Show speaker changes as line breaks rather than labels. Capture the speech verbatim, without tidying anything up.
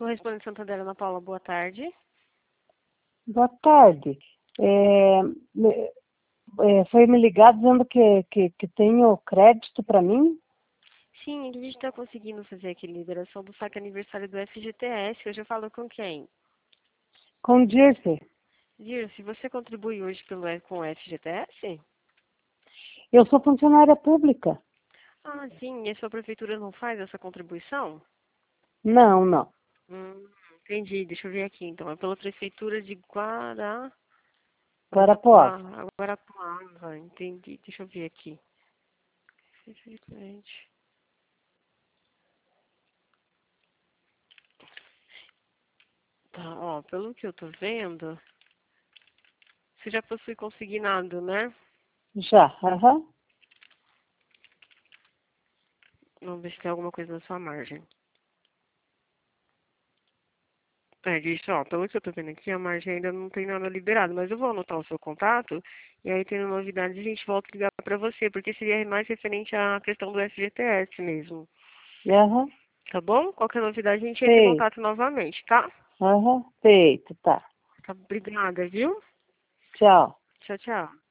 Correspondente Santander, Ana Paula, boa tarde.
Boa tarde. É, me- é, foi me ligar dizendo que, que, que tenho crédito para mim?
Sim, a gente está conseguindo fazer aqui a liberação do saque aniversário do F G T S. Hoje eu falo com quem?
Com o Dirce.
Dir, se você contribui hoje pelo, F- com o F G T S?
Eu sou funcionária pública.
Ah, sim, e a sua prefeitura não faz essa contribuição?
Não, não.
Hum, entendi, deixa eu ver aqui então. É pela prefeitura de Guara...
Guarapuava.
Guarapuá, Guarapuava, entendi. Deixa eu ver aqui. Gente. Tá, ó, pelo que eu tô vendo, você já possui consignado, né?
Já, aham.
Vamos ver se tem alguma coisa na sua margem. É, disso, ó, pelo que eu tô vendo aqui, a margem ainda não tem nada liberado, mas eu vou anotar o seu contato, e aí tendo novidades a gente volta a ligar pra você, porque seria mais referente à questão do F G T S mesmo,
Aham.
tá bom? Qualquer novidade a gente entra em
Feito.
contato novamente, tá?
Aham. Feito, tá.
Tá, obrigada, viu?
Tchau.
Tchau, tchau.